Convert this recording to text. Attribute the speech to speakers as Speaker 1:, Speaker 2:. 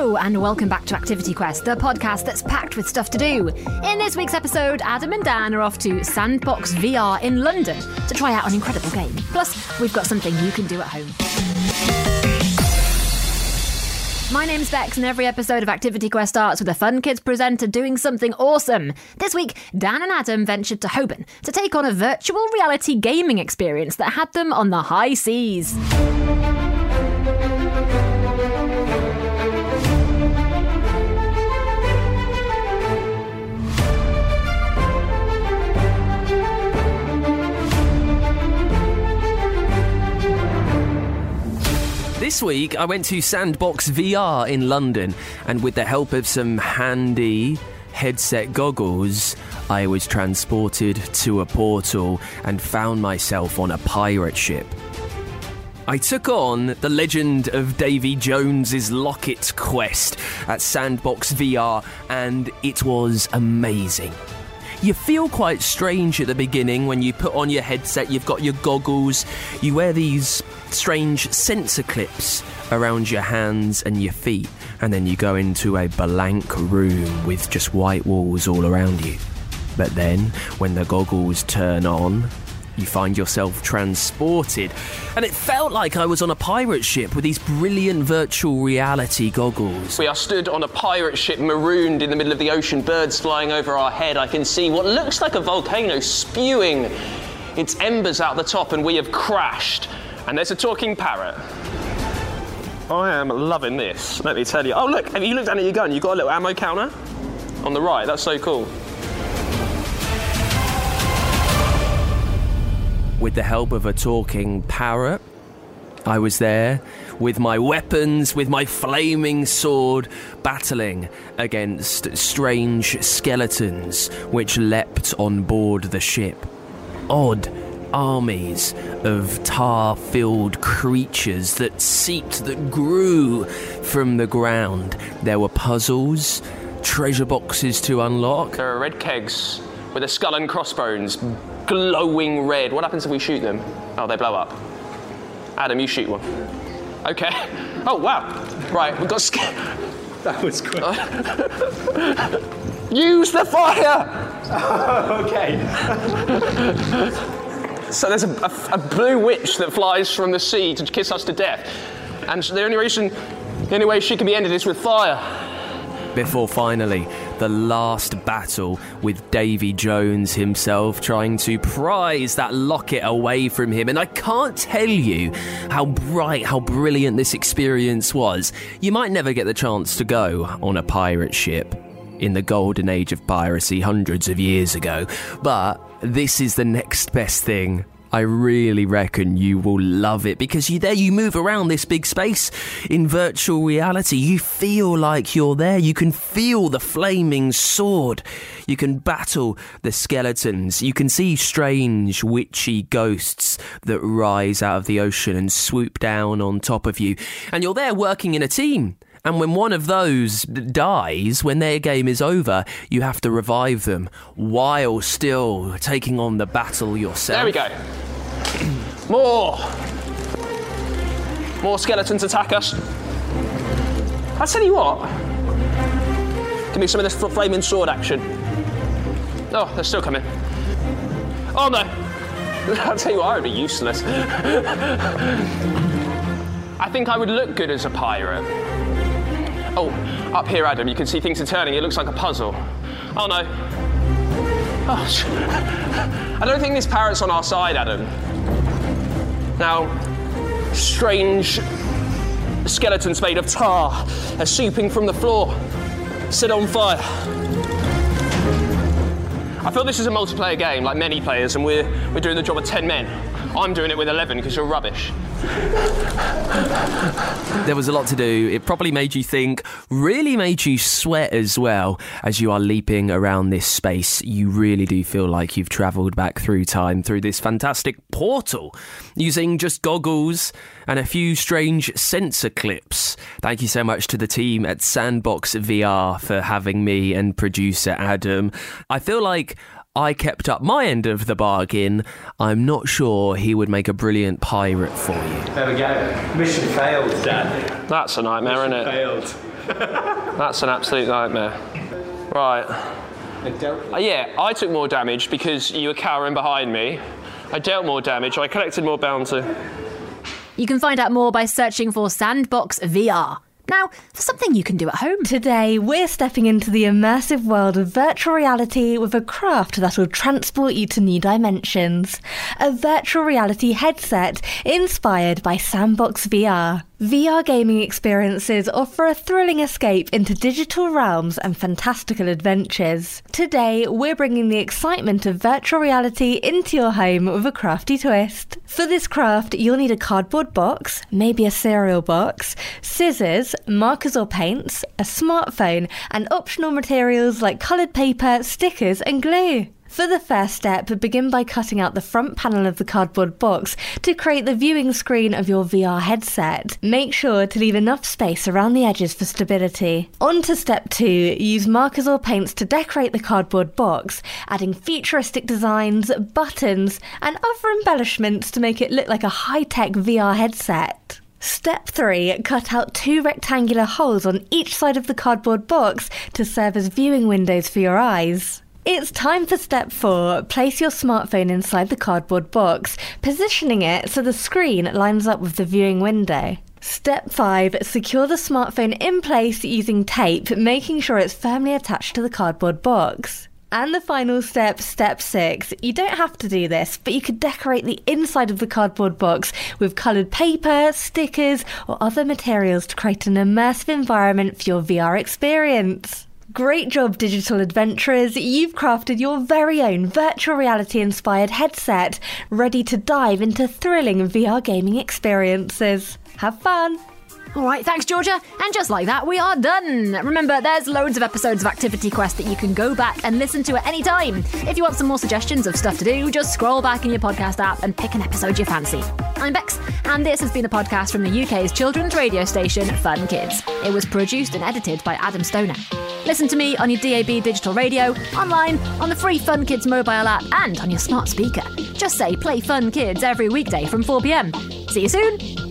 Speaker 1: Hello and welcome back to Activity Quest, the podcast that's packed with stuff to do. In this week's episode, Adam and Dan are off to Sandbox VR in London to try out an incredible game. Plus, we've got something you can do at home. My name's Bex, and every episode of Activity Quest starts with a Fun Kids presenter doing something awesome. This week, Dan and Adam ventured to Holborn to take on a virtual reality gaming experience that had them on the high seas.
Speaker 2: This week, I went to Sandbox VR in London, and with the help of some handy headset goggles, I was transported to a portal and found myself on a pirate ship. I took on the legend of Davy Jones's Locket quest at Sandbox VR, and it was amazing. You feel quite strange at the beginning when you put on your headset, you've got your goggles, you wear these strange sensor clips around your hands and your feet, and then you go into a blank room with just white walls all around you. But then, when the goggles turn on, you find yourself transported, and it felt like I was on a pirate ship with these brilliant virtual reality goggles.
Speaker 3: We are stood on a pirate ship marooned in the middle of the ocean, birds flying over our head. I can see what looks like a volcano spewing its embers out the top, and we have crashed. And there's a talking parrot. I am loving this, let me tell you. Oh look, have you looked down at your gun? You've got a little ammo counter on the right, that's so cool.
Speaker 2: With the help of a talking parrot, I was there with my weapons, with my flaming sword, battling against strange skeletons which leapt on board the ship. Odd armies of tar-filled creatures that grew from the ground. There were puzzles, treasure boxes to unlock.
Speaker 3: There are red kegs with a skull and crossbones, glowing red. What happens if we shoot them? Oh, they blow up. Adam, you shoot one. Okay. Oh, wow. Right, we've got
Speaker 4: That was quick.
Speaker 3: Use the fire!
Speaker 4: Okay.
Speaker 3: So there's a blue witch that flies from the sea to kiss us to death. And the only way she can be ended is with fire.
Speaker 2: Before finally, the last battle with Davy Jones himself trying to prise that locket away from him. And I can't tell you how bright, how brilliant this experience was. You might never get the chance to go on a pirate ship in the golden age of piracy hundreds of years ago, but this is the next best thing. I really reckon you will love it, because you move around this big space in virtual reality. You feel like you're there. You can feel the flaming sword. You can battle the skeletons. You can see strange witchy ghosts that rise out of the ocean and swoop down on top of you. And you're there working in a team. And when one of those dies, when their game is over, you have to revive them while still taking on the battle yourself.
Speaker 3: There we go. More skeletons attack us. I tell you what. Give me some of this flaming sword action. Oh, they're still coming. Oh no. I'll tell you what, I would be useless. I think I would look good as a pirate. Oh, up here, Adam, you can see things are turning. It looks like a puzzle. Oh, no. Oh, I don't think this parrot's on our side, Adam. Now, strange skeletons made of tar are souping from the floor, set on fire. I feel this is a multiplayer game, like many players, and we're doing the job of 10 men. I'm doing it with 11 because you're rubbish.
Speaker 2: There was a lot to do. It probably made you think, really made you sweat as well as you are leaping around this space. You really do feel like you've travelled back through time, through this fantastic portal, using just goggles and a few strange sensor clips. Thank you so much to the team at Sandbox VR for having me and producer Adam. I feel like I kept up my end of the bargain. I'm not sure he would make a brilliant pirate for you.
Speaker 4: There we go. Mission failed, Dad.
Speaker 3: That's a nightmare, isn't it?
Speaker 4: Failed.
Speaker 3: That's an absolute nightmare. Right. Yeah, I took more damage because you were cowering behind me. I dealt more damage. I collected more bounty.
Speaker 1: You can find out more by searching for Sandbox VR. Now, for something you can do at home.
Speaker 5: Today, we're stepping into the immersive world of virtual reality with a craft that will transport you to new dimensions. A virtual reality headset inspired by Sandbox VR. VR gaming experiences offer a thrilling escape into digital realms and fantastical adventures. Today, we're bringing the excitement of virtual reality into your home with a crafty twist. For this craft, you'll need a cardboard box, maybe a cereal box, scissors, markers or paints, a smartphone, and optional materials like coloured paper, stickers, and glue. For the first step, begin by cutting out the front panel of the cardboard box to create the viewing screen of your VR headset. Make sure to leave enough space around the edges for stability. On to step 2, use markers or paints to decorate the cardboard box, adding futuristic designs, buttons, and other embellishments to make it look like a high-tech VR headset. Step 3, cut out 2 rectangular holes on each side of the cardboard box to serve as viewing windows for your eyes. It's time for step 4. Place your smartphone inside the cardboard box, positioning it so the screen lines up with the viewing window. Step 5. Secure the smartphone in place using tape, making sure it's firmly attached to the cardboard box. And the final step, step 6. You don't have to do this, but you could decorate the inside of the cardboard box with coloured paper, stickers, or other materials to create an immersive environment for your VR experience. Great job, digital adventurers. You've crafted your very own virtual reality-inspired headset, ready to dive into thrilling VR gaming experiences. Have fun!
Speaker 1: All right, thanks, Georgia. And just like that, we are done. Remember, there's loads of episodes of Activity Quest that you can go back and listen to at any time. If you want some more suggestions of stuff to do, just scroll back in your podcast app and pick an episode you fancy. I'm Bex, and this has been a podcast from the UK's children's radio station, Fun Kids. It was produced and edited by Adam Stoner. Listen to me on your DAB digital radio, online, on the free Fun Kids mobile app, and on your smart speaker. Just say Play Fun Kids every weekday from 4 p.m. See you soon.